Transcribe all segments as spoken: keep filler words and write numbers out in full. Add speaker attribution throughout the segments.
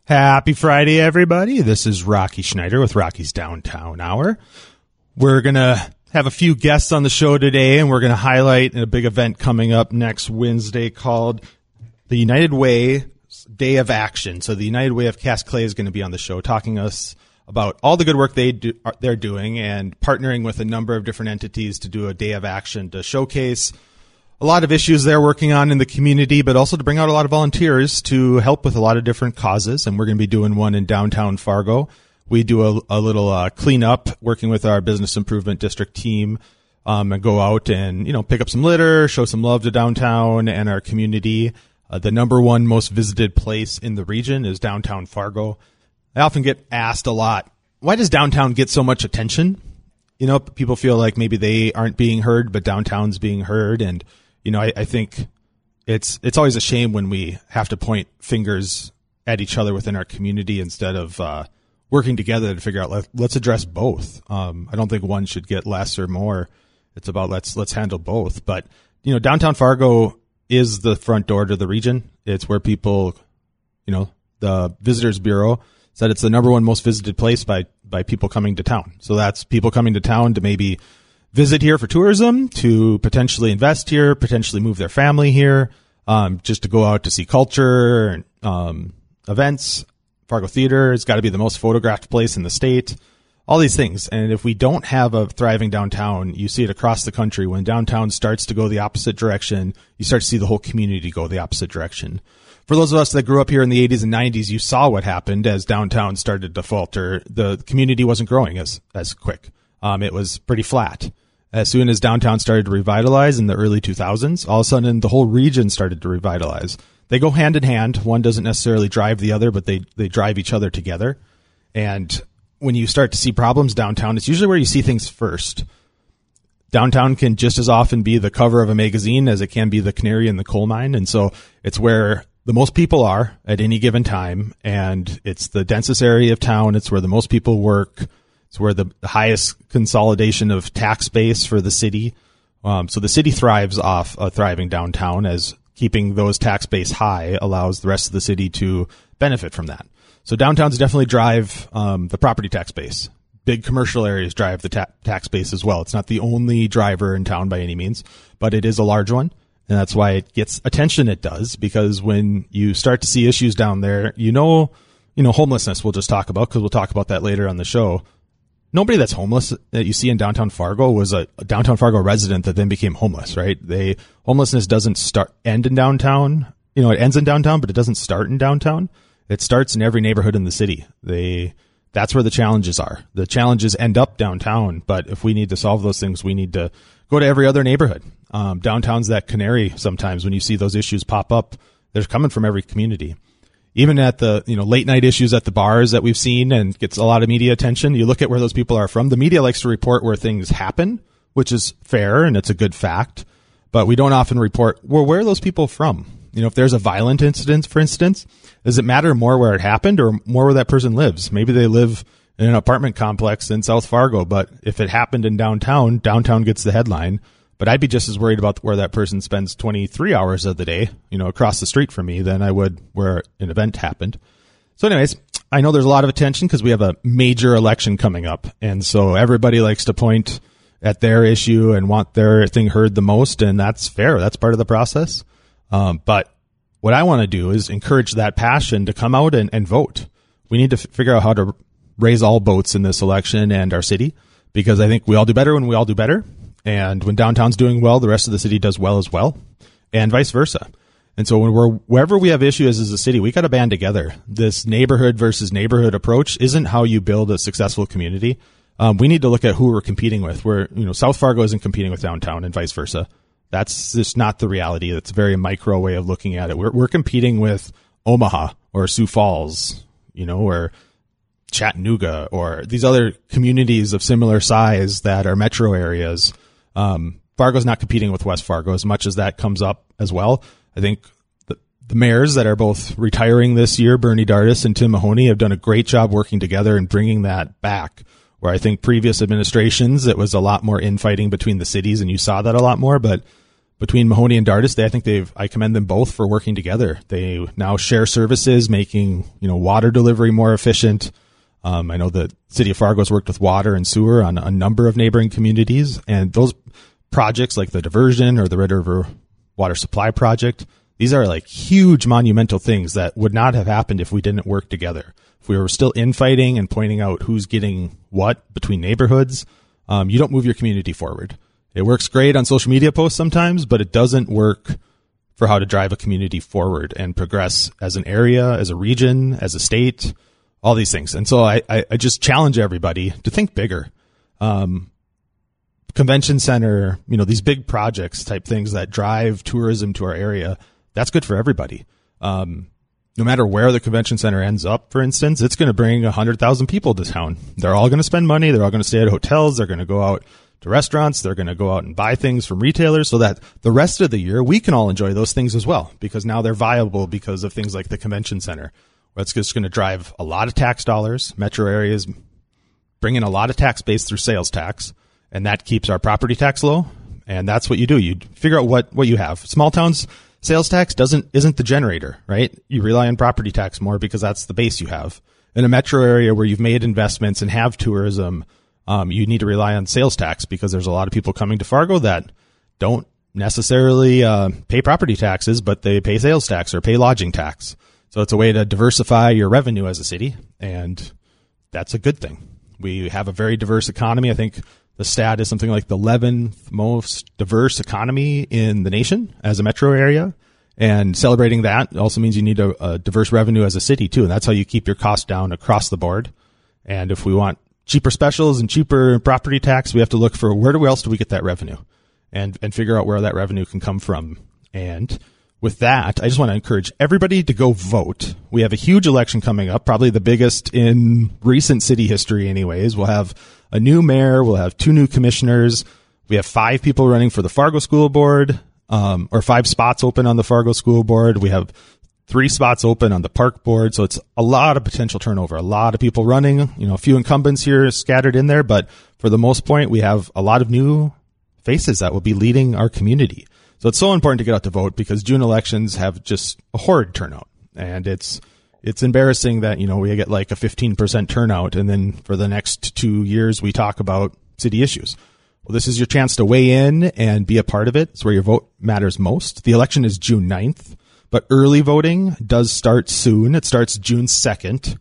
Speaker 1: Happy Friday, everybody. This is Rocky Schneider with Rocky's Downtown Hour. We're going to have a few guests on the show today, and we're going to highlight a big event coming up next Wednesday called the United Way Day of Action. So the United Way of Cass Clay is going to be on the show talking to us about all the good work they do, they're doing and partnering with a number of different entities to do a day of action to showcase a lot of issues they're working on in the community, but also to bring out a lot of volunteers to help with a lot of different causes. And we're going to be doing one in downtown Fargo. We do a, a little uh, cleanup, working with our business improvement district team, um, and go out and, you know, pick up some litter, show some love to downtown and our community. Uh, the number one most visited place in the region is downtown Fargo. I often get asked a lot, why does downtown get so much attention? You know, people feel like maybe they aren't being heard, but downtown's being heard. And You know, I, I think it's it's always a shame when we have to point fingers at each other within our community instead of uh, working together to figure out, let, let's address both. Um, I don't think one should get less or more. It's about let's let's handle both. But, you know, downtown Fargo is the front door to the region. It's where people, you know, the Visitors Bureau said it's the number one most visited place by, by people coming to town. So that's people coming to town to maybe visit here for tourism, to potentially invest here, potentially move their family here, um, just to go out to see culture and um, events. Fargo Theater has got to be the most photographed place in the state. All these things. And if we don't have a thriving downtown, you see it across the country. When downtown starts to go the opposite direction, you start to see the whole community go the opposite direction. For those of us that grew up here in the eighties and nineties, you saw what happened as downtown started to falter. The community wasn't growing as, as quick. Um, it was pretty flat. As soon as downtown started to revitalize in the early two thousands, all of a sudden the whole region started to revitalize. They go hand in hand. One doesn't necessarily drive the other, but they, they drive each other together. And when you start to see problems downtown, it's usually where you see things first. Downtown can just as often be the cover of a magazine as it can be the canary in the coal mine. And so it's where the most people are at any given time. And it's the densest area of town. It's where the most people work. It's where the highest consolidation of tax base for the city. Um, so the city thrives off a thriving downtown, as keeping those tax base high allows the rest of the city to benefit from that. So downtowns definitely drive um, the property tax base. Big commercial areas drive the ta- tax base as well. It's not the only driver in town by any means, but it is a large one. And that's why it gets attention it does, because when you start to see issues down there, you know, you know, homelessness we'll just talk about, because we'll talk about that later on the show. Nobody that's homeless that you see in downtown Fargo was a, a downtown Fargo resident that then became homeless, right? They homelessness doesn't start end in downtown. You know, it ends in downtown, but it doesn't start in downtown. It starts in every neighborhood in the city. They that's where the challenges are. The challenges end up downtown, but if we need to solve those things, we need to go to every other neighborhood. Um, downtown's that canary. Sometimes when you see those issues pop up, they're coming from every community. Even at the, you know, late night issues at the bars that we've seen and gets a lot of media attention, you look at where those people are from. The media likes to report where things happen, which is fair and it's a good fact, but we don't often report, well, where are those people from? You know, if there's a violent incident, for instance, does it matter more where it happened or more where that person lives? Maybe they live in an apartment complex in South Fargo, but if it happened in downtown, downtown gets the headline. But I'd be just as worried about where that person spends twenty-three hours of the day, you know, across the street from me than I would where an event happened. So anyways, I know there's a lot of attention because we have a major election coming up. And so everybody likes to point at their issue and want their thing heard the most. And that's fair. That's part of the process. Um, but what I want to do is encourage that passion to come out and, and vote. We need to f- figure out how to raise all boats in this election and our city, because I think we all do better when we all do better. And when downtown's doing well, the rest of the city does well as well, and vice versa. And so when we're, wherever we have issues as a city, we got to band together. This neighborhood versus neighborhood approach isn't how you build a successful community. Um, we need to look at who we're competing with. We're, you know, South Fargo isn't competing with downtown and vice versa. That's just not the reality. That's a very micro way of looking at it. We're, we're competing with Omaha or Sioux Falls, you know, or Chattanooga or these other communities of similar size that are metro areas. Um, Fargo's not competing with West Fargo as much as that comes up as well. I think the, the mayors that are both retiring this year, Bernie Dardis and Tim Mahoney, have done a great job working together and bringing that back, where I think previous administrations, it was a lot more infighting between the cities and you saw that a lot more. But between Mahoney and Dardis, they, I think they've, I commend them both for working together. They now share services, making, you know, water delivery more efficient. Um, I know the city of Fargo's worked with water and sewer on a number of neighboring communities, and those projects like the diversion or the Red River Water Supply Project, these are like huge monumental things that would not have happened if we didn't work together. If we were still infighting and pointing out who's getting what between neighborhoods, um, you don't move your community forward. It works great on social media posts sometimes, but it doesn't work for how to drive a community forward and progress as an area, as a region, as a state, all these things. And so I, I, I just challenge everybody to think bigger. Um, convention center, you know, these big projects type things that drive tourism to our area, that's good for everybody. Um, no matter where the convention center ends up, for instance, it's going to bring one hundred thousand people to town. They're all going to spend money. They're all going to stay at hotels. They're going to go out to restaurants. They're going to go out and buy things from retailers so that the rest of the year we can all enjoy those things as well, because now they're viable because of things like the convention center. That's just going to drive a lot of tax dollars. Metro areas bring in a lot of tax base through sales tax, and that keeps our property tax low. And that's what you do. You figure out what, what you have. Small towns, sales tax doesn't, isn't the generator, right? You rely on property tax more because that's the base you have. In a metro area where you've made investments and have tourism, Um, you need to rely on sales tax because there's a lot of people coming to Fargo that don't necessarily uh, pay property taxes, but they pay sales tax or pay lodging tax. So it's a way to diversify your revenue as a city, and that's a good thing. We have a very diverse economy. I think the stat is something like the eleventh most diverse economy in the nation as a metro area. And celebrating that also means you need a, a diverse revenue as a city, too. And that's how you keep your costs down across the board. And if we want cheaper specials and cheaper property tax, we have to look for where do else do we get that revenue and, and figure out where that revenue can come from. And with that, I just want to encourage everybody to go vote. We have a huge election coming up, probably the biggest in recent city history anyways. We'll have a new mayor. We'll have two new commissioners. We have five people running for the Fargo School Board, um, or five spots open on the Fargo School Board. We have three spots open on the park board. So it's a lot of potential turnover, a lot of people running, you know, a few incumbents here scattered in there. But for the most part, we have a lot of new faces that will be leading our community. So it's so important to get out to vote because June elections have just a horrid turnout. And it's, it's embarrassing that, you know, we get like a fifteen percent turnout. And then for the next two years, we talk about city issues. Well, this is your chance to weigh in and be a part of it. It's where your vote matters most. The election is June ninth. But early voting does start soon. It starts June second.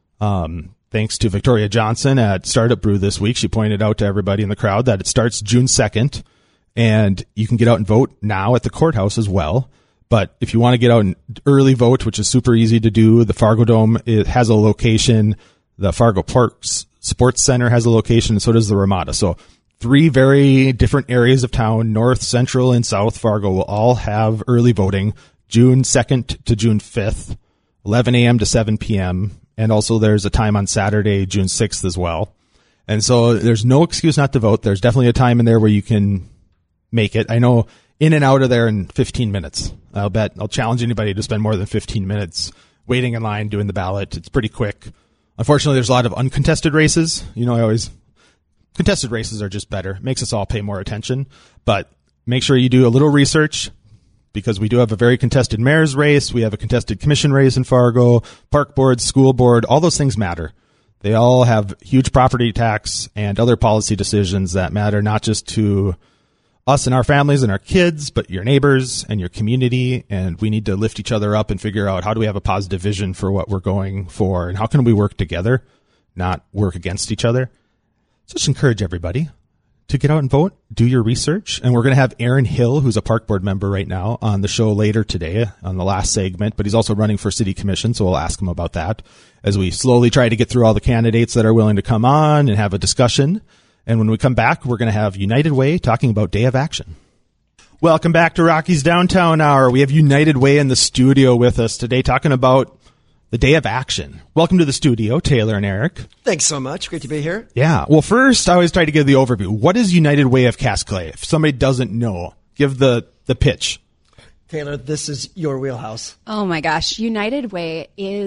Speaker 1: Um, thanks to Victoria Johnson at Startup Brew this week. She pointed out to everybody in the crowd that it starts June second. And you can get out and vote now at the courthouse as well. But if you want to get out and early vote, which is super easy to do, the Fargo Dome, it has a location. The Fargo Parks Sports Center has a location, and so does the Ramada. So three very different areas of town, north, central, and south Fargo, will all have early voting. June second to June fifth, eleven a.m. to seven p.m. And also there's a time on Saturday, June sixth as well. And so there's no excuse not to vote. There's definitely a time in there where you can make it. I know in and out of there in fifteen minutes. I'll bet I'll challenge anybody to spend more than fifteen minutes waiting in line doing the ballot. It's pretty quick. Unfortunately, there's a lot of uncontested races. You know, I always, contested races are just better. Makes us all pay more attention. But make sure you do a little research, because we do have a very contested mayor's race. We have a contested commission race in Fargo, park board, school board. All those things matter. They all have huge property tax and other policy decisions that matter not just to us and our families and our kids, but your neighbors and your community. And we need to lift each other up and figure out how do we have a positive vision for what we're going for and how can we work together, not work against each other. So just encourage everybody to get out and vote, do your research. And we're going to have Aaron Hill, who's a park board member right now, on the show later today on the last segment, but he's also running for city commission. So we'll ask him about that as we slowly try to get through all the candidates that are willing to come on and have a discussion. And when we come back, we're going to have United Way talking about Day of Action. Welcome back to Rocky's Downtown Hour. We have United Way in the studio with us today talking about the Day of Action. Welcome to the studio, Taylor and Eric.
Speaker 2: Thanks so much. Great to be here.
Speaker 1: Yeah. Well, first, I always try to give the overview. What is United Way of Cass Clay? If somebody doesn't know, give the, the pitch.
Speaker 2: Taylor, this is your wheelhouse.
Speaker 3: Oh, my gosh. United Way is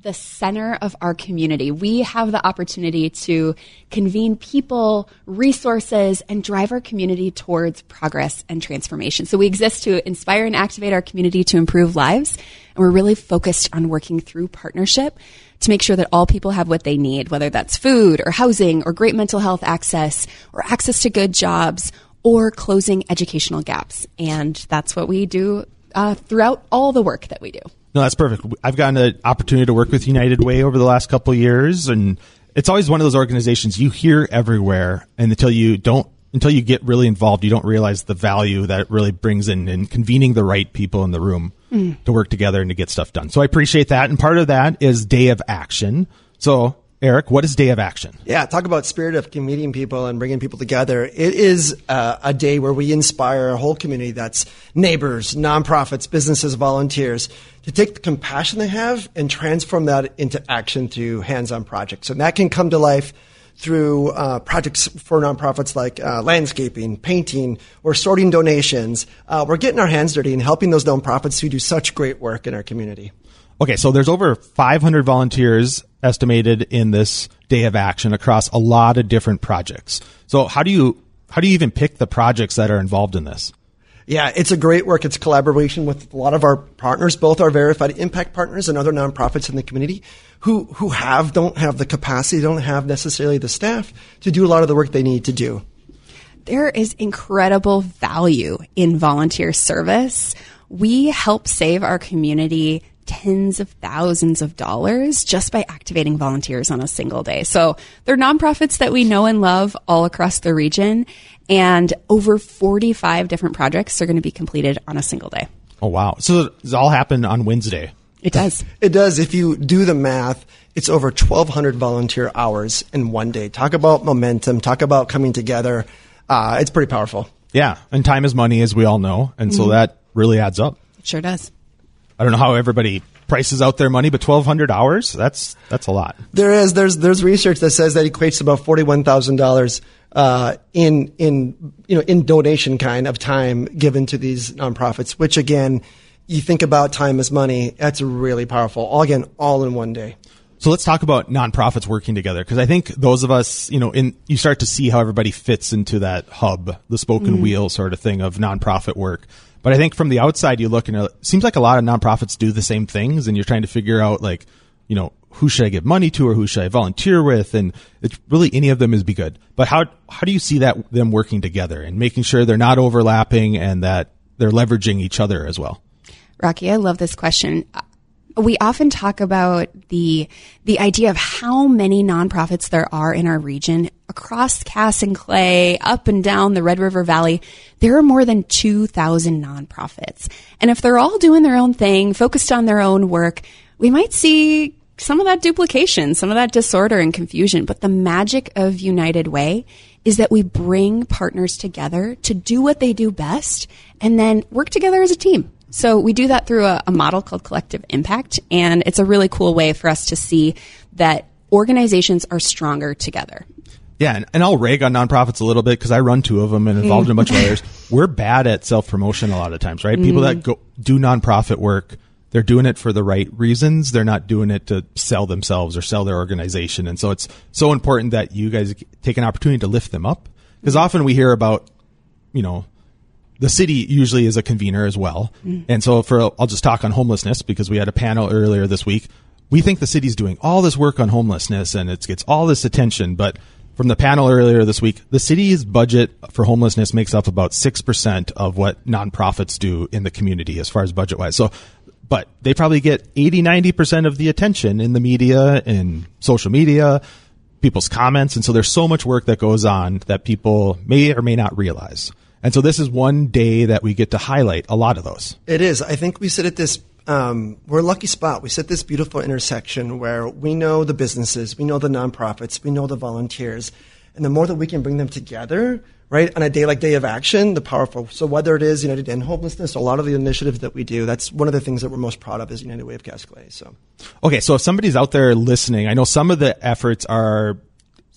Speaker 2: the center of our community. We have the opportunity to convene people, resources, and drive our community towards progress and transformation. So we exist to inspire and activate our community to improve lives. And we're really focused on working through partnership to make sure that all people have what they need, whether that's food or housing or great mental health access or access to good jobs or closing educational gaps. And that's what we do uh, throughout all the work that we do.
Speaker 1: No, that's perfect. I've gotten an opportunity to work with United Way over the last couple of years, and it's always one of those organizations you hear everywhere, and until you don't, until you get really involved, you don't realize the value that it really brings in in convening the right people in the room mm. to work together and to get stuff done. So I appreciate that, and part of that is Day of Action. So, Eric, what is Day of Action?
Speaker 3: Yeah, talk about spirit of meeting people and bringing people together. It is uh, a day where we inspire a whole community, that's neighbors, nonprofits, businesses, volunteers, to take the compassion they have and transform that into action through hands-on projects. And that can come to life through uh, projects for nonprofits like uh, landscaping, painting, or sorting donations. Uh, we're getting our hands dirty and helping those nonprofits who do such great work in our community.
Speaker 1: Okay, so there's over five hundred volunteers estimated in this Day of Action across a lot of different projects. So how do you how do you even pick the projects that are involved in this?
Speaker 3: Yeah, it's a great work. It's collaboration with a lot of our partners, both our verified impact partners and other nonprofits in the community who who have don't have the capacity, don't have necessarily the staff to do a lot of the work they need to do.
Speaker 2: There is incredible value in volunteer service. We help save our community tens of thousands of dollars just by activating volunteers on a single day. So they're nonprofits that we know and love all across the region, and over forty-five different projects are going to be completed on a single day.
Speaker 1: Oh, wow. So this all happened on Wednesday.
Speaker 2: It does.
Speaker 3: It does. If you do the math, it's over twelve hundred volunteer hours in one day. Talk about momentum. Talk about coming together. Uh, it's pretty powerful.
Speaker 1: Yeah. And time is money, as we all know. And mm-hmm. so that really adds up.
Speaker 2: It sure does.
Speaker 1: I don't know how everybody prices out their money, but twelve hundred hours, that's that's a lot.
Speaker 3: There is. There's there's research that says that equates to about forty-one thousand dollars uh, in in you know in donation kind of time given to these nonprofits. Which again, you think about time as money. That's really powerful. All again, all in one day.
Speaker 1: So let's talk about nonprofits working together, because I think those of us, you know, in you start to see how everybody fits into that hub, the spoken mm. wheel sort of thing of nonprofit work. But I think from the outside, you look and it seems like a lot of nonprofits do the same things, and you're trying to figure out, like, you know, who should I give money to or who should I volunteer with? And it's really any of them is be good. But how how do you see that them working together and making sure they're not overlapping and that they're leveraging each other as well?
Speaker 2: Rocky, I love this question. We often talk about the the idea of how many nonprofits there are in our region across Cass and Clay, up and down the Red River Valley. There are more than two thousand nonprofits. And if they're all doing their own thing, focused on their own work, we might see some of that duplication, some of that disorder and confusion. But the magic of United Way is that we bring partners together to do what they do best and then work together as a team. So we do that through a, a model called Collective Impact, and it's a really cool way for us to see that organizations are stronger together.
Speaker 1: Yeah, and, and I'll rag on nonprofits a little bit because I run two of them and involved mm. in a bunch of others. We're bad at self-promotion a lot of times, right? Mm. People that go do nonprofit work, they're doing it for the right reasons. They're not doing it to sell themselves or sell their organization. And so it's so important that you guys take an opportunity to lift them up, because often we hear about, you know, the city usually is a convener as well. Mm. And so for, I'll just talk on homelessness because we had a panel earlier this week. We think the city's doing all this work on homelessness and it gets all this attention. But from the panel earlier this week, the city's budget for homelessness makes up about six percent of what nonprofits do in the community as far as budget wise. So, but they probably get eighty, ninety percent of the attention in the media and social media, people's comments. And so there's so much work that goes on that people may or may not realize. And so this is one day that we get to highlight a lot of those.
Speaker 3: It is. I think we sit at this, um, we're a lucky spot. We sit at this beautiful intersection where we know the businesses, we know the nonprofits, we know the volunteers. And the more that we can bring them together, right, on a day like Day of Action, the powerful. So whether it is United End Homelessness, a lot of the initiatives that we do, that's one of the things that we're most proud of is United Way of Cass Clay. So,
Speaker 1: okay, so if somebody's out there listening, I know some of the efforts are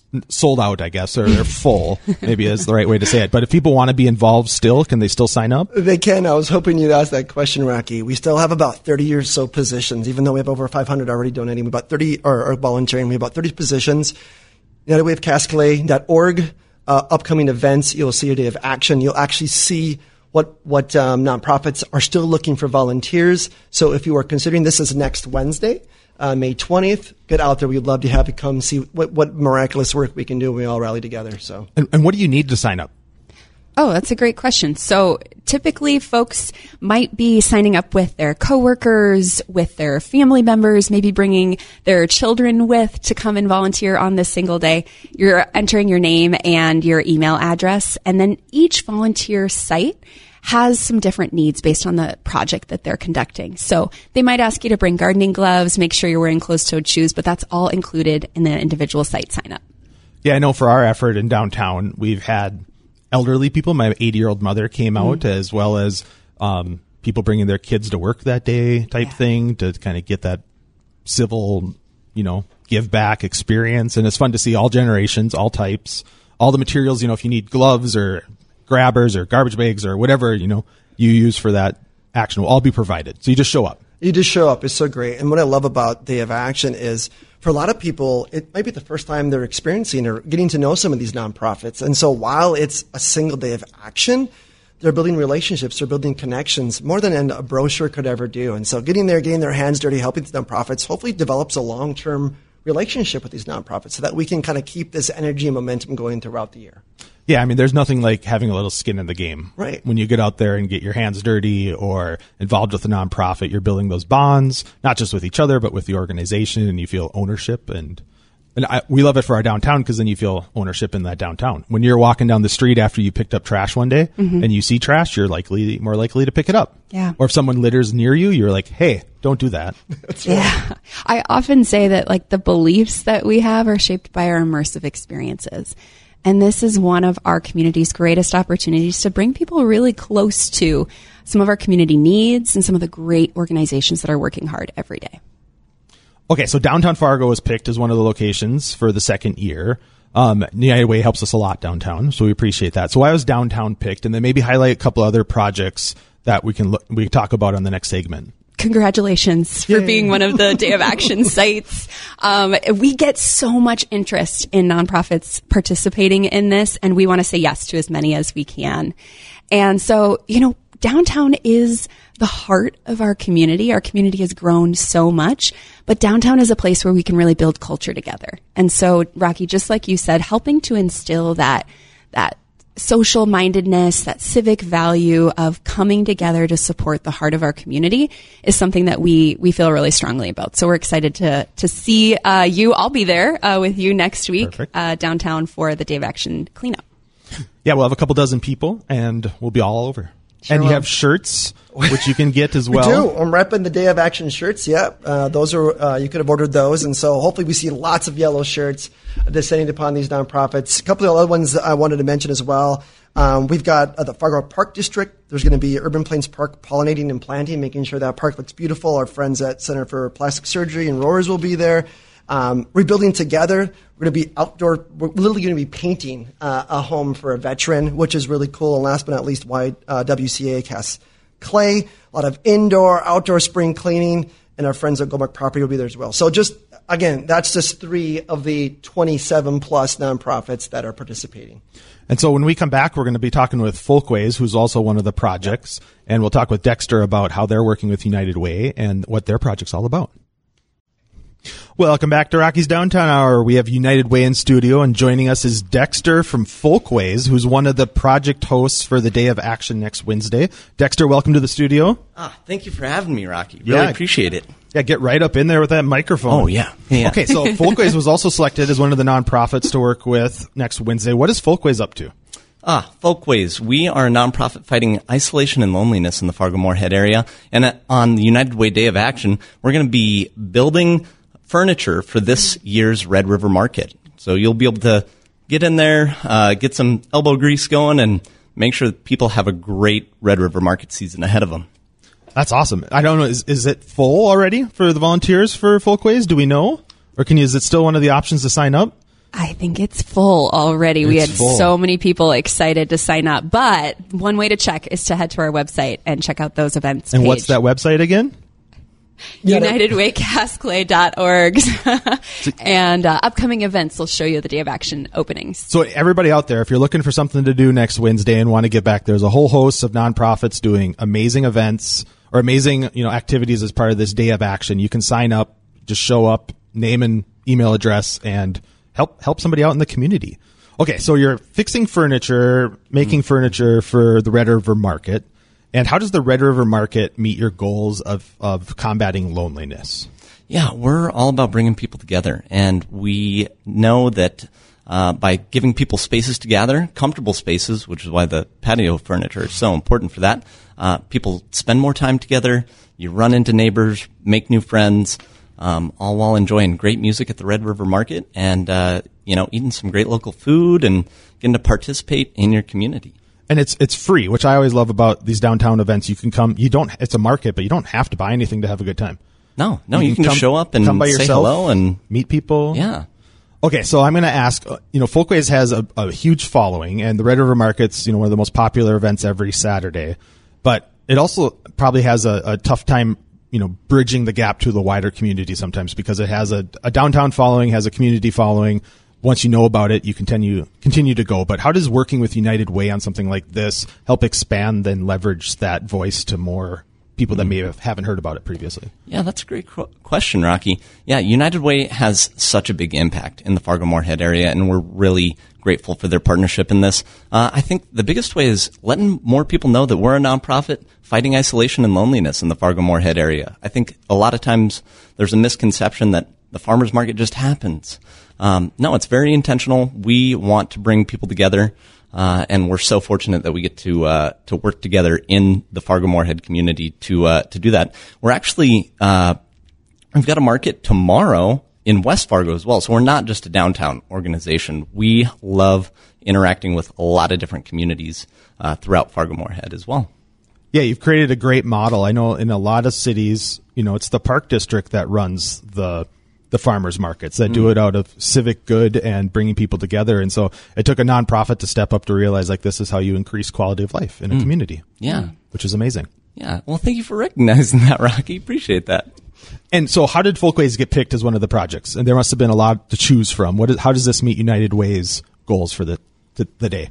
Speaker 1: sold out, I guess, or they're full, maybe is the right way to say it. But if people want to be involved still, can they still sign up?
Speaker 3: They can. I was hoping you'd ask that question, Rocky. We still have about thirty or so positions, even though we have over five hundred already donating. We have about thirty, or, or volunteering. We have about thirty positions. United Way of Cass Clay dot org, uh, upcoming events. You'll see a day of action. You'll actually see what, what um, nonprofits are still looking for volunteers. So if you are considering this as next Wednesday, Uh, May twentieth, get out there. We'd love to have you come see what, what miraculous work we can do when we all rally together. So,
Speaker 1: And, and what do you need to sign up?
Speaker 2: Oh, that's a great question. So typically folks might be signing up with their coworkers, with their family members, maybe bringing their children with to come and volunteer on this single day. You're entering your name and your email address, and then each volunteer site has some different needs based on the project that they're conducting. So they might ask you to bring gardening gloves, make sure you're wearing closed-toed shoes, but that's all included in the individual site sign-up.
Speaker 1: Yeah, I know for our effort in downtown, we've had elderly people. My eighty-year-old mother came out, mm-hmm. as well as um, people bringing their kids to work that day type
Speaker 2: Yeah.
Speaker 1: thing to kind of get that civil, you know, give back experience. And it's fun to see all generations, all types, all the materials, you know, if you need gloves or grabbers or garbage bags or whatever, you know, you use for that action will all be provided. So you just show up.
Speaker 3: You just show up. It's so great. And what I love about Day of Action is for a lot of people, it might be the first time they're experiencing or getting to know some of these nonprofits. And so while it's a single day of action, they're building relationships, they're building connections more than a brochure could ever do. And so getting there, getting their hands dirty, helping the nonprofits hopefully develops a long-term relationship with these nonprofits so that we can kind of keep this energy and momentum going throughout the year.
Speaker 1: Yeah, I mean, there's nothing like having a little skin in the game.
Speaker 3: Right.
Speaker 1: When you get out there and get your hands dirty or involved with a nonprofit, you're building those bonds, not just with each other, but with the organization, and you feel ownership. And and I, we love it for our downtown because then you feel ownership in that downtown. When you're walking down the street after you picked up trash one day mm-hmm. and you see trash, you're likely more likely to pick it up.
Speaker 2: Yeah.
Speaker 1: Or if someone litters near you, you're like, hey, don't do that.
Speaker 3: That's right.
Speaker 2: Yeah. I often say that like the beliefs that we have are shaped by our immersive experiences. And this is one of our community's greatest opportunities to bring people really close to some of our community needs and some of the great organizations that are working hard every day.
Speaker 1: Okay, so downtown Fargo was picked as one of the locations for the second year. Um, United Way helps us a lot downtown, so we appreciate that. So why was downtown picked? And then maybe highlight a couple other projects that we can look, we can talk about on the next segment.
Speaker 2: Congratulations for
Speaker 3: Yay.
Speaker 2: being one of the Day of Action sites. Um, we get so much interest in nonprofits participating in this, and we want to say yes to as many as we can. And so, you know, downtown is the heart of our community. Our community has grown so much, but downtown is a place where we can really build culture together. And so, Rocky, just like you said, helping to instill that, that social mindedness, that civic value of coming together to support the heart of our community is something that we, we feel really strongly about. So we're excited to, to see, uh, you. I'll be there, uh, with you next week, uh, downtown for the Day of Action cleanup.
Speaker 1: Yeah, we'll have a couple dozen people and we'll be all over.
Speaker 2: Sure
Speaker 1: and you
Speaker 2: will.
Speaker 1: have shirts, which you can get as well.
Speaker 3: We do. I'm repping the Day of Action shirts. Yeah, uh, those are uh, you could have ordered those, and so hopefully we see lots of yellow shirts descending upon these nonprofits. A couple of other ones I wanted to mention as well. Um, we've got uh, the Fargo Park District. There's going to be Urban Plains Park pollinating and planting, making sure that park looks beautiful. Our friends at Center for Plastic Surgery and Roars will be there. Um, rebuilding together. We're going to be outdoor. We're literally going to be painting uh, a home for a veteran, which is really cool. And last but not least, why uh, W C A Cass Clay. A lot of indoor, outdoor spring cleaning, and our friends at Goldmark Property will be there as well. So just again, that's just three of the twenty-seven plus nonprofits that are participating.
Speaker 1: And so when we come back, we're going to be talking with Folkways, who's also one of the projects, and we'll talk with Dexter about how they're working with United Way and what their project's all about. Welcome back to Rocky's Downtown Hour. We have United Way in studio, and joining us is Dexter from Folkways, who's one of the project hosts for the Day of Action next Wednesday. Dexter, welcome to the studio.
Speaker 4: Ah, thank you for having me, Rocky. Really
Speaker 1: Yeah.
Speaker 4: appreciate it.
Speaker 1: Yeah, get right up in there with that microphone.
Speaker 4: Oh, yeah. Yeah.
Speaker 1: Okay, so Folkways was also selected as one of the nonprofits to work with next Wednesday. What is Folkways up to?
Speaker 4: Ah, Folkways. We are a nonprofit fighting isolation and loneliness in the Fargo-Moorhead area. And uh, on the United Way Day of Action, we're going to be building furniture for this year's Red River Market. So you'll be able to get in there, uh, get some elbow grease going, and make sure that people have a great Red River Market season ahead of them.
Speaker 1: That's awesome. I don't know, is, is it full already for the volunteers for Folkways? Do we know? Or can you, is it still one of the options to sign up?
Speaker 2: I think it's full already.
Speaker 1: It's
Speaker 2: we had
Speaker 1: full.
Speaker 2: so many people excited to sign up. But one way to check is to head to our website and check out those events.
Speaker 1: And
Speaker 2: page.
Speaker 1: what's that website again?
Speaker 2: United Way Cass Clay dot org. And uh, upcoming events will show you the Day of Action openings.
Speaker 1: So everybody out there, if you're looking for something to do next Wednesday and want to get back, there's a whole host of nonprofits doing amazing events or amazing, you know, activities as part of this Day of Action. You can sign up, just show up, name and email address, and help help somebody out in the community. Okay, so you're fixing furniture, making mm-hmm. furniture for the Red River Market. And how does the Red River Market meet your goals of, of combating loneliness?
Speaker 4: Yeah, we're all about bringing people together. And we know that uh, by giving people spaces to gather, comfortable spaces, which is why the patio furniture is so important for that, uh, people spend more time together, you run into neighbors, make new friends, um, all while enjoying great music at the Red River Market and, uh, you know, eating some great local food and getting to participate in your community.
Speaker 1: And it's it's free, which I always love about these downtown events. You can come, you don't, it's a market, but you don't have to buy anything to have a good time.
Speaker 4: No, no, you, you can, can
Speaker 1: come,
Speaker 4: just show up and
Speaker 1: come by
Speaker 4: say
Speaker 1: yourself,
Speaker 4: hello and
Speaker 1: meet people.
Speaker 4: Yeah.
Speaker 1: Okay, so I'm going to ask, uh, you know, Folkways has a, a huge following, and the Red River Market's, you know, one of the most popular events every Saturday. But it also probably has a, a tough time, you know, bridging the gap to the wider community sometimes because it has a, a downtown following, has a community following. Once you know about it, you continue continue to go. But how does working with United Way on something like this help expand and leverage that voice to more people that may have haven't heard about it previously?
Speaker 4: Yeah, that's a great qu- question, Rocky. Yeah, United Way has such a big impact in the Fargo-Moorhead area, and we're really grateful for their partnership in this. Uh, I think the biggest way is letting more people know that we're a nonprofit fighting isolation and loneliness in the Fargo-Moorhead area. I think a lot of times there's a misconception that the farmers market just happens. Um, no, it's very intentional. We want to bring people together, uh, and we're so fortunate that we get to uh, to work together in the Fargo-Moorhead community to uh, to do that. We're actually uh, we've got a market tomorrow in West Fargo as well, so we're not just a downtown organization. We love interacting with a lot of different communities uh, throughout Fargo-Moorhead as well.
Speaker 1: Yeah, you've created a great model. I know in a lot of cities, you know, it's the Park District that runs the the farmers markets that mm. do it out of civic good and bringing people together. And so it took a nonprofit to step up to realize like this is how you increase quality of life in a mm. community.
Speaker 4: Yeah.
Speaker 1: Which is amazing.
Speaker 4: Yeah. Well, thank you for recognizing that, Rocky. Appreciate that.
Speaker 1: And so how did Folkways get picked as one of the projects? And there must have been a lot to choose from. What is, how does this meet United Way's goals for the, the, the day?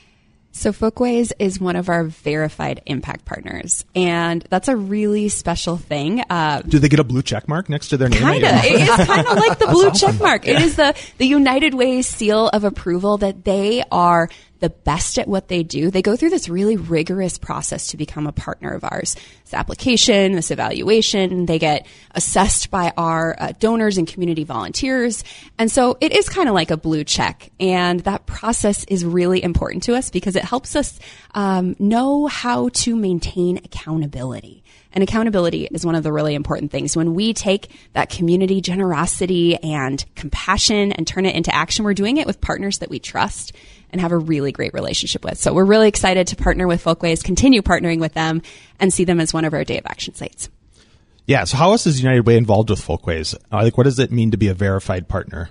Speaker 2: So Folkways is one of our verified impact partners, and that's a really special thing. Uh,
Speaker 1: Do they get a blue check mark next to their name?
Speaker 2: Kind of. It is kind of like the blue awesome. check mark. It is the, the United Way seal of approval that they are the best at what they do. They go through this really rigorous process to become a partner of ours. This application, this evaluation, they get assessed by our uh, donors and community volunteers. And so it is kind of like a blue check. And that process is really important to us because it helps us um, know how to maintain accountability. And accountability is one of the really important things. When we take that community generosity and compassion and turn it into action, we're doing it with partners that we trust and have a really great relationship with. So we're really excited to partner with Folkways, continue partnering with them, and see them as one of our Day of Action sites.
Speaker 1: Yeah. So how else is United Way involved with Folkways? Uh, like, what does it mean to be a verified partner?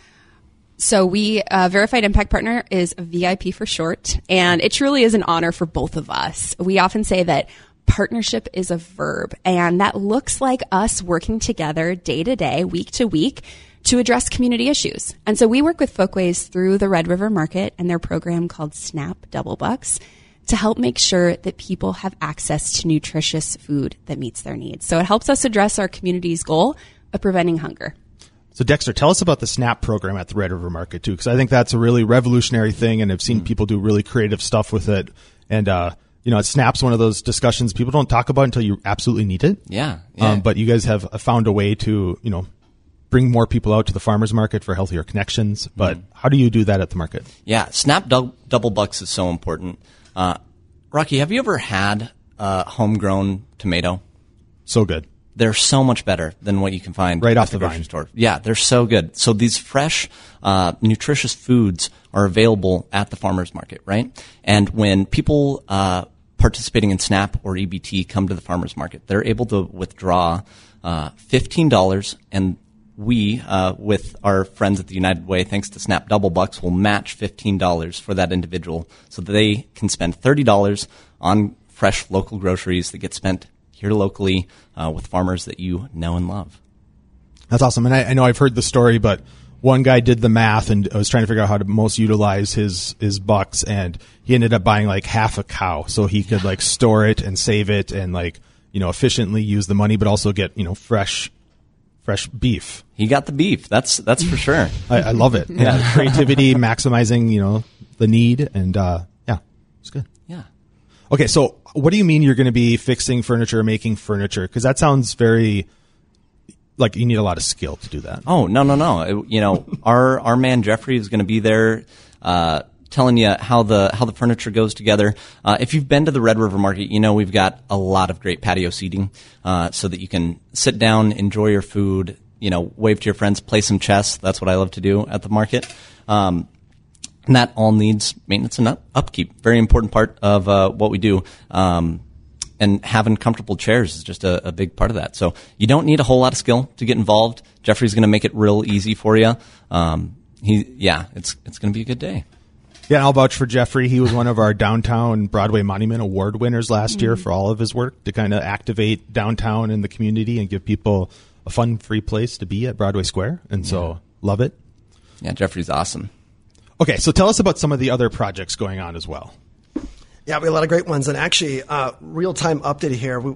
Speaker 2: So we, uh, Verified Impact Partner is V I P for short, and it truly is an honor for both of us. We often say that partnership is a verb, and that looks like us working together day to day, week to week, to address community issues. And so we work with Folkways through the Red River Market and their program called SNAP Double Bucks to help make sure that people have access to nutritious food that meets their needs. So it helps us address our community's goal of preventing hunger.
Speaker 1: So Dexter, tell us about the SNAP program at the Red River Market too, because I think that's a really revolutionary thing, and I've seen mm. people do really creative stuff with it. And, uh, you know, SNAP's one of those discussions people don't talk about until you absolutely need it.
Speaker 4: Yeah. yeah.
Speaker 1: Um, but you guys have found a way to, you know, bring more people out to the farmers market for healthier connections. But mm. how do you do that at the market?
Speaker 4: Yeah. SNAP dou- Double Bucks is so important. Uh, Rocky, have you ever had a homegrown tomato?
Speaker 1: So good.
Speaker 4: They're so much better than what you can find
Speaker 1: right
Speaker 4: at
Speaker 1: off
Speaker 4: the
Speaker 1: the
Speaker 4: grocery
Speaker 1: vine.
Speaker 4: store. Yeah, they're so good. So these fresh, uh, nutritious foods are available at the farmers market, right? And when people uh, participating in SNAP or E B T come to the farmers market, they're able to withdraw uh, fifteen dollars, and we, uh, with our friends at the United Way, thanks to Snap Double Bucks, will match fifteen dollars for that individual so that they can spend thirty dollars on fresh local groceries that get spent here locally uh, with farmers that you know and love.
Speaker 1: That's awesome. And I, I know I've heard the story, but one guy did the math and was trying to figure out how to most utilize his, his bucks, and he ended up buying like half a cow so he could like store it and save it and like, you know, efficiently use the money, but also get, you know, fresh, fresh beef.
Speaker 4: He got the beef. That's, that's for sure.
Speaker 1: I, I love it. Yeah. Creativity, maximizing, you know, the need. And, uh, yeah, it's good.
Speaker 4: Yeah.
Speaker 1: Okay. So what do you mean you're going to be fixing furniture, making furniture? Cause that sounds very, like you need a lot of skill to do that.
Speaker 4: Oh, no, no, no. It, you know, our, our man Jeffrey is going to be there, uh, telling you how the, how the furniture goes together. Uh, if you've been to the Red River Market, you know, we've got a lot of great patio seating, uh, so that you can sit down, enjoy your food, you know, wave to your friends, play some chess. That's what I love to do at the market. Um, and that all needs maintenance and up- upkeep. Very important part of, uh, what we do. Um, And having comfortable chairs is just a, a big part of that. So you don't need a whole lot of skill to get involved. Jeffrey's going to make it real easy for you. Um, he, yeah, it's it's going to be a good day.
Speaker 1: Yeah, I'll vouch for Jeffrey. He was one of our Downtown Broadway Monument Award winners last mm-hmm. year for all of his work to kind of activate downtown and the community and give people a fun, free place to be at Broadway Square. And so, yeah. Love it.
Speaker 4: Yeah, Jeffrey's awesome.
Speaker 1: Okay, so tell us about some of the other projects going on as well.
Speaker 3: Yeah, we have a lot of great ones. And actually, uh, real-time update here. We,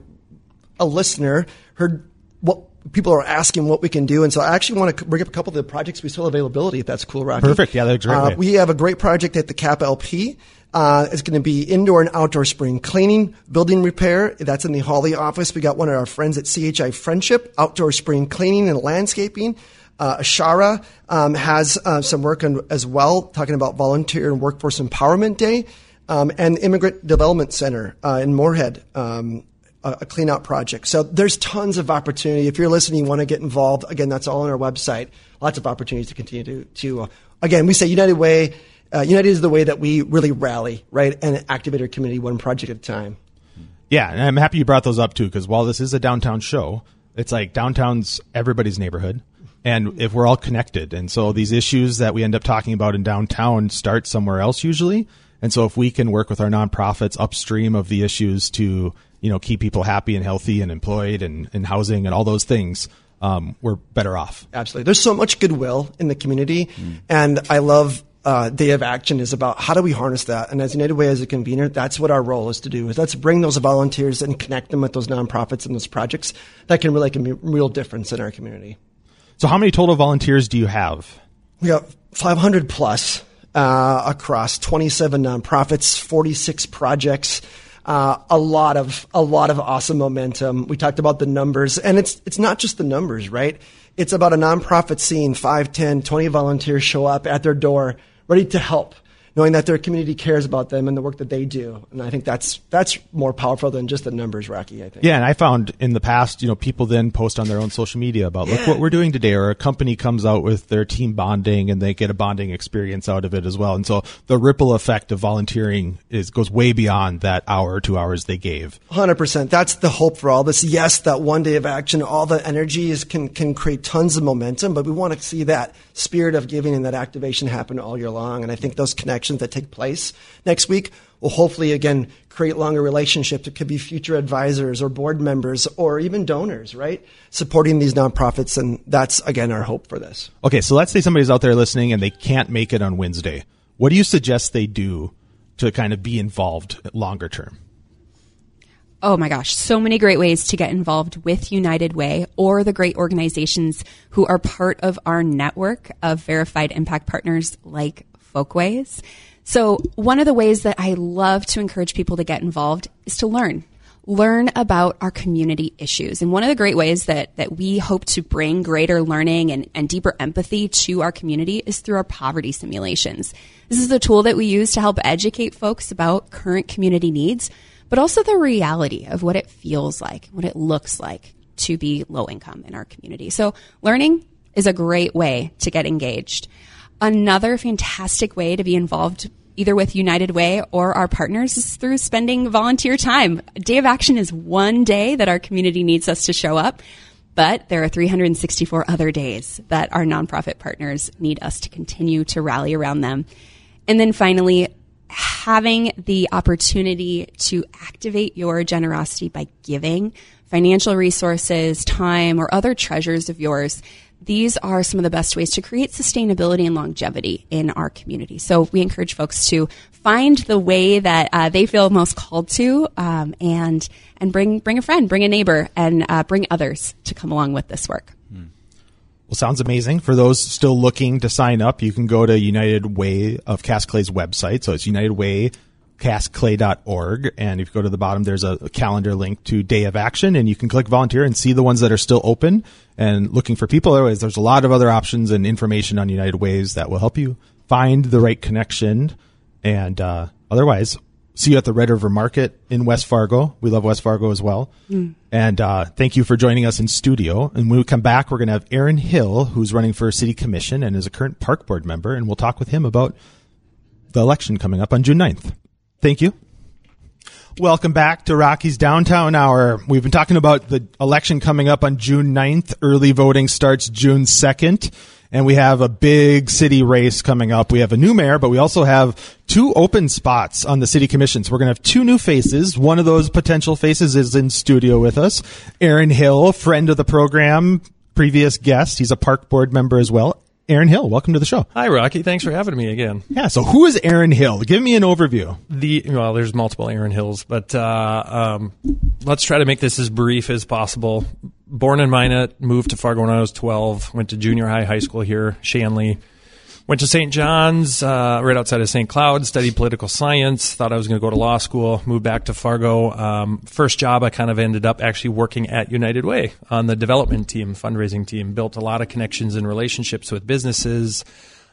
Speaker 3: a listener heard what people are asking what we can do. And so I actually want to bring up a couple of the projects we still have availability, if that's cool, Rocky.
Speaker 1: Perfect. Yeah, that's great.
Speaker 3: Uh, we have a great project at the C A P L P. Uh, it's going to be indoor and outdoor spring cleaning, building repair. That's in the Hawley office. We got one of our friends at C H I Friendship, outdoor spring cleaning and landscaping. Uh, Ashara um, has uh, some work on, as well, talking about Volunteer and Workforce Empowerment Day. Um, and Immigrant Development Center uh, in Moorhead, um, a, a clean-out project. So there's tons of opportunity. If you're listening, you want to get involved, again, that's all on our website. Lots of opportunities to continue to, to uh, again, we say United Way. Uh, United is the way that we really rally, right, and activate our community one project at a time.
Speaker 1: Yeah, and I'm happy you brought those up, too, because while this is a downtown show, it's like downtown's everybody's neighborhood. And if we're all connected. And so these issues that we end up talking about in downtown start somewhere else usually. And so if we can work with our nonprofits upstream of the issues to, you know, keep people happy and healthy and employed and, and housing and all those things, um, we're better off.
Speaker 3: Absolutely. There's so much goodwill in the community. Mm. And I love uh, Day of Action is about how do we harness that? And as United Way, as a convener, that's what our role is to do. Is let's bring those volunteers and connect them with those nonprofits and those projects that can really make a real difference in our community.
Speaker 1: So how many total volunteers do you have?
Speaker 3: We got five hundred plus. Uh, across twenty-seven nonprofits, forty-six projects, uh, a lot of a lot of awesome momentum. We talked about the numbers, and it's it's not just the numbers, right? It's about a nonprofit seeing five, ten, twenty volunteers show up at their door, ready to help, knowing that their community cares about them and the work that they do. And I think that's that's more powerful than just the numbers, Rocky, I think.
Speaker 1: Yeah, and I found in the past, you know, people then post on their own social media about, yeah. look what we're doing today, or a company comes out with their team bonding and they get a bonding experience out of it as well. And so the ripple effect of volunteering is goes way beyond that hour or two hours they gave.
Speaker 3: one hundred percent. That's the hope for all this. Yes, that one day of action, all the energy is, can, can create tons of momentum, but we want to see that spirit of giving and that activation happen all year long. And I think those connections that take place next week will hopefully, again, create longer relationships. It could be future advisors or board members or even donors, right? Supporting these nonprofits. And that's, again, our hope for this.
Speaker 1: Okay, so let's say somebody's out there listening and they can't make it on Wednesday. What do you suggest they do to kind of be involved longer term?
Speaker 2: Oh my gosh, so many great ways to get involved with United Way or the great organizations who are part of our network of verified impact partners like Folkways. So one of the ways that I love to encourage people to get involved is to learn. Learn about our community issues. And one of the great ways that, that we hope to bring greater learning and, and deeper empathy to our community is through our poverty simulations. This is a tool that we use to help educate folks about current community needs, but also the reality of what it feels like, what it looks like to be low income in our community. So learning is a great way to get engaged. Another fantastic way to be involved either with United Way or our partners is through spending volunteer time. Day of Action is one day that our community needs us to show up. But there are three hundred sixty-four other days that our nonprofit partners need us to continue to rally around them. And then finally, having the opportunity to activate your generosity by giving financial resources, time, or other treasures of yours. These are some of the best ways to create sustainability and longevity in our community. So we encourage folks to find the way that uh, they feel most called to, um, and and bring bring a friend, bring a neighbor, and uh, bring others to come along with this work.
Speaker 1: Well, sounds amazing. For those still looking to sign up, you can go to United Way of Cass Clay's website. So it's united way cass clay dot org. And if you go to the bottom, there's a, a calendar link to Day of Action, and you can click volunteer and see the ones that are still open and looking for people. Otherwise, there's a lot of other options and information on United Ways that will help you find the right connection. And uh, otherwise, see you at the Red River Market in West Fargo. We love West Fargo as well. Mm. And uh, thank you for joining us in studio. And when we come back, we're going to have Aaron Hill, who's running for City Commission and is a current Park Board member, and we'll talk with him about the election coming up on June ninth. Thank you. Welcome back to Rocky's Downtown Hour. We've been talking about the election coming up on June ninth. Early voting starts June second. And we have a big city race coming up. We have a new mayor, but we also have two open spots on the city commission. So we're going to have two new faces. One of those potential faces is in studio with us. Aaron Hill, friend of the program, previous guest. He's a park board member as well. Aaron Hill, welcome to the show.
Speaker 5: Hi, Rocky. Thanks for having me again.
Speaker 1: Yeah, so who is Aaron Hill? Give me an overview.
Speaker 5: The Well, there's multiple Aaron Hills, but uh, um, let's try to make this as brief as possible. Born in Minot, moved to Fargo when I was twelve, went to junior high, high school here, Shanley. Went to Saint John's, uh, right outside of Saint Cloud, studied political science, thought I was going to go to law school, moved back to Fargo. Um, first job, I kind of ended up actually working at United Way on the development team, fundraising team, built a lot of connections and relationships with businesses.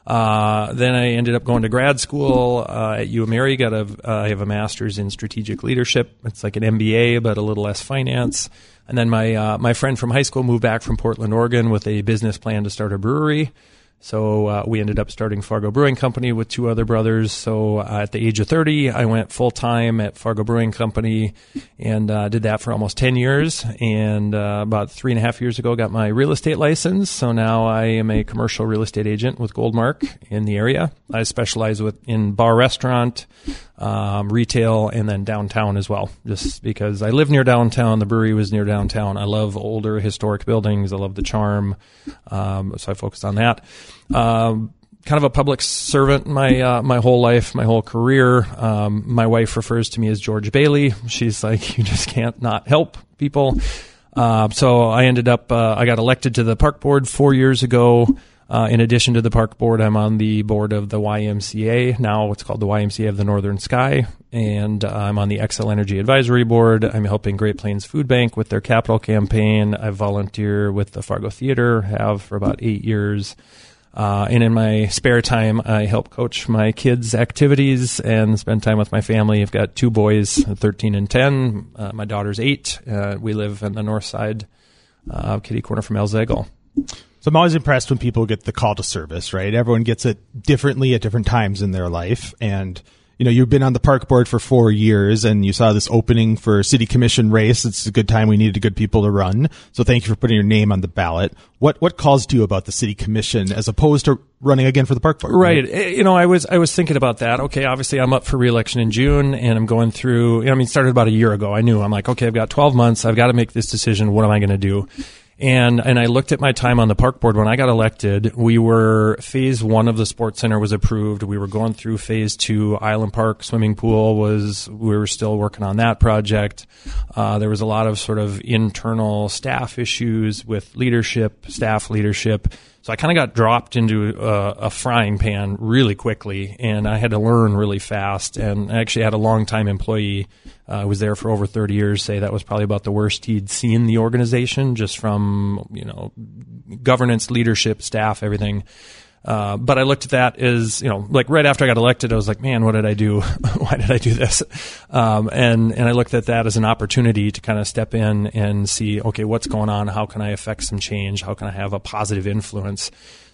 Speaker 5: Uh, then I ended up going to grad school uh, at U of Mary. Got a, uh, I have a master's in strategic leadership. It's like an M B A, but a little less finance. And then my uh, my friend from high school moved back from Portland, Oregon, with a business plan to start a brewery. So uh, we ended up starting Fargo Brewing Company with two other brothers. So uh, at the age of thirty, I went full-time at Fargo Brewing Company and uh, did that for almost ten years. And uh, about three and a half years ago, got my real estate license. So now I am a commercial real estate agent with Goldmark in the area. I specialize with in bar restaurant, um, retail, and then downtown as well, just because I live near downtown. The brewery was near downtown. I love older historic buildings. I love the charm. Um, so I focused on that. Um, kind of a public servant my uh, my whole life, my whole career. Um, my wife refers to me as George Bailey. She's like, you just can't not help people. Uh, so I ended up, uh, I got elected to the park board four years ago. Uh, in addition to the park board, I'm on the board of the Y M C A, now it's called the Y M C A of the Northern Sky, and uh, I'm on the Xcel Energy Advisory Board. I'm helping Great Plains Food Bank with their capital campaign. I volunteer with the Fargo Theater, have for about eight years. Uh, and in my spare time, I help coach my kids' activities and spend time with my family. I've got two boys, thirteen and ten. Uh, my daughter's eight. Uh, we live on the north side, uh, kitty corner from El Zagel.
Speaker 1: So I'm always impressed when people get the call to service, right? Everyone gets it differently at different times in their life. And, you know, you've been on the park board for four years and you saw this opening for city commission race. It's a good time. We needed good people to run. So thank you for putting your name on the ballot. What, what calls to you about the city commission as opposed to running again for the park board?
Speaker 5: Right. right? You know, I was, I was thinking about that. Okay. Obviously I'm up for reelection in June and I'm going through, I mean, it started about a year ago. I knew I'm like, okay, I've got twelve months. I've got to make this decision. What am I going to do? And and I looked at my time on the park board. When I got elected, we were, phase one of the sports center was approved. We were going through phase two. Island Park swimming pool was, we were still working on that project. Uh, there was a lot of sort of internal staff issues with leadership, staff leadership. So I kind of got dropped into a, a frying pan really quickly, and I had to learn really fast. And I actually had a longtime employee uh, who was there for over thirty years say that was probably about the worst he'd seen the organization, just from, you know, governance, leadership, staff, everything. Uh, but I looked at that as, you know, like right after I got elected, I was like, man, what did I do? Why did I do this? Um, and, and I looked at that as an opportunity to kind of step in and see, okay, what's going on? How can I affect some change? How can I have a positive influence?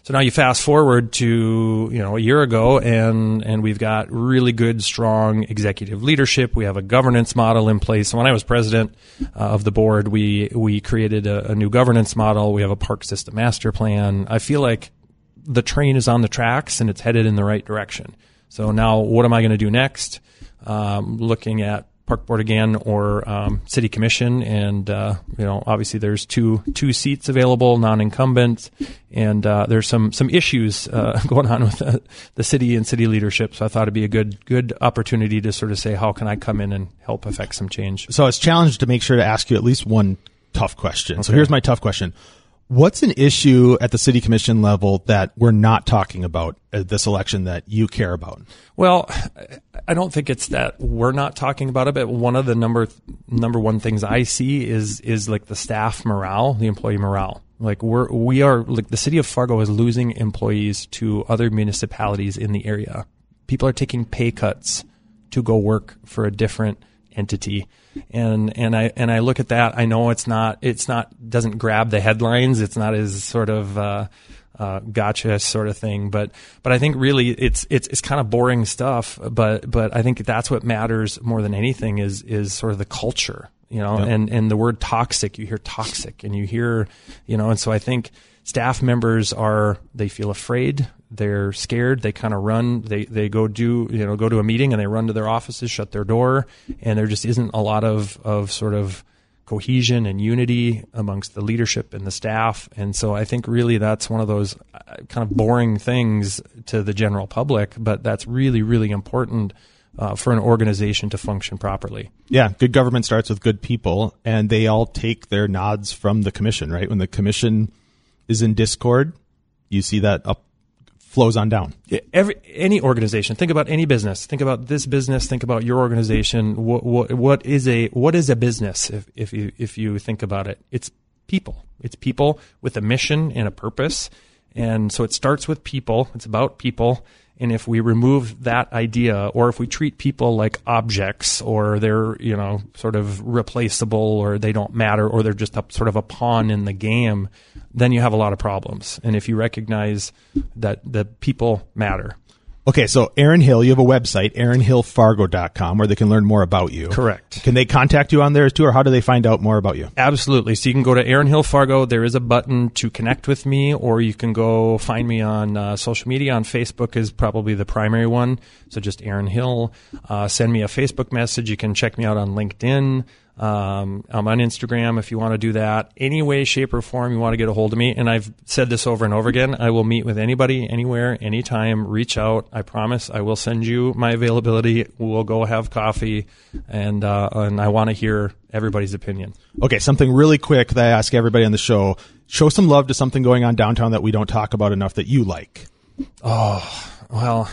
Speaker 5: So now you fast forward to, you know, a year ago, and, and we've got really good, strong executive leadership. We have a governance model in place. So when I was president uh, of the board, we, we created a, a new governance model. We have a park system master plan. I feel like the train is on the tracks and it's headed in the right direction. So now what am I going to do next? Um, looking at Park Board again, or um, City Commission, and uh, you know, obviously there's two two seats available, non-incumbent, and uh, there's some some issues uh, going on with the, the city and city leadership. So I thought it'd be a good good opportunity to sort of say, how can I come in and help affect some change?
Speaker 1: So I was challenged to make sure to ask you at least one tough question. Okay. So here's my tough question. What's an issue at the city commission level that we're not talking about at this election that you care about?
Speaker 5: Well, I don't think it's that we're not talking about it, but one of the number number one things I see is is like the staff morale, the employee morale. Like we're we are like the city of Fargo is losing employees to other municipalities in the area. People are taking pay cuts to go work for a different entity. And, and I, and I look at that. I know it's not, it's not, doesn't grab the headlines. It's not as sort of, uh, uh, gotcha sort of thing. But, but I think really it's, it's, it's kind of boring stuff. But, but I think that's what matters more than anything is, is sort of the culture, you know, yep. and, and the word toxic, you hear toxic and you hear, you know, and so I think staff members are, they feel afraid. They're scared. They kind of run. They they go do you know go to a meeting and they run to their offices, shut their door, and there just isn't a lot of of sort of cohesion and unity amongst the leadership and the staff. And so I think really that's one of those kind of boring things to the general public, but that's really really important uh, for an organization to function properly.
Speaker 1: Yeah, good government starts with good people, and they all take their nods from the commission. Right, when the commission is in discord, you see that up. Flows on down.
Speaker 5: Every any organization. Think about any business. Think about this business. Think about your organization. What what, what is a what is a business? If if you if you think about it, it's people. It's people with a mission and a purpose. And so it starts with people. It's about people. And if we remove that idea, or if we treat people like objects, or they're, you know, sort of replaceable, or they don't matter, or they're just a, sort of a pawn in the game, then you have a lot of problems. And if you recognize that the people matter.
Speaker 1: Okay, so Aaron Hill, you have a website, aaron hill fargo dot com, where they can learn more about you.
Speaker 5: Correct.
Speaker 1: Can they contact you on there too, or how do they find out more about you?
Speaker 5: Absolutely. So you can go to Aaron Hill Fargo. There is a button to connect with me, or you can go find me on uh, social media. On Facebook is probably the primary one. So just Aaron Hill. Uh, send me a Facebook message. You can check me out on LinkedIn. Um, I'm on Instagram if you want to do that. Any way, shape, or form you want to get a hold of me. And I've said this over and over again. I will meet with anybody, anywhere, anytime. Reach out. I promise I will send you my availability. We'll go have coffee. And, uh, and I want to hear everybody's opinion.
Speaker 1: Okay, something really quick that I ask everybody on the show. Show some love to something going on downtown that we don't talk about enough that you like.
Speaker 5: Oh, well,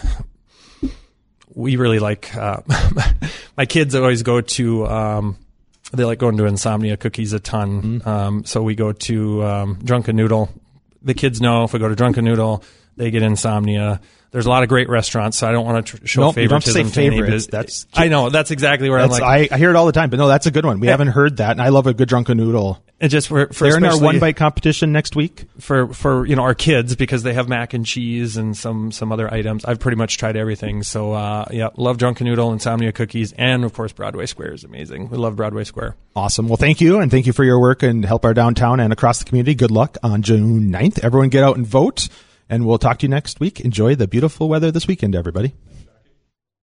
Speaker 5: we really like, uh, my kids always go to, um, they like going to Insomnia Cookies a ton. Mm-hmm. Um, so we go to um, Drunken Noodle. The kids know if we go to Drunken Noodle, they get insomnia. There's a lot of great restaurants, so I don't want to tr- show
Speaker 1: nope,
Speaker 5: favoritism.
Speaker 1: You don't have to say
Speaker 5: to
Speaker 1: favorites.
Speaker 5: Any,
Speaker 1: that's
Speaker 5: I know that's exactly where
Speaker 1: that's,
Speaker 5: I'm like.
Speaker 1: I, I hear it all the time, but no, that's a good one. We yeah. haven't heard that, and I love a good Drunken Noodle.
Speaker 5: And just for, for
Speaker 1: they're in our one bite competition next week
Speaker 5: for for you know our kids, because they have mac and cheese and some some other items. I've pretty much tried everything. So uh, yeah, love Drunken Noodle, Insomnia Cookies, and of course Broadway Square is amazing. We love Broadway Square.
Speaker 1: Awesome. Well, thank you, and thank you for your work and help our downtown and across the community. Good luck on June ninth. Everyone get out and vote, and we'll talk to you next week. Enjoy the beautiful weather this weekend, everybody.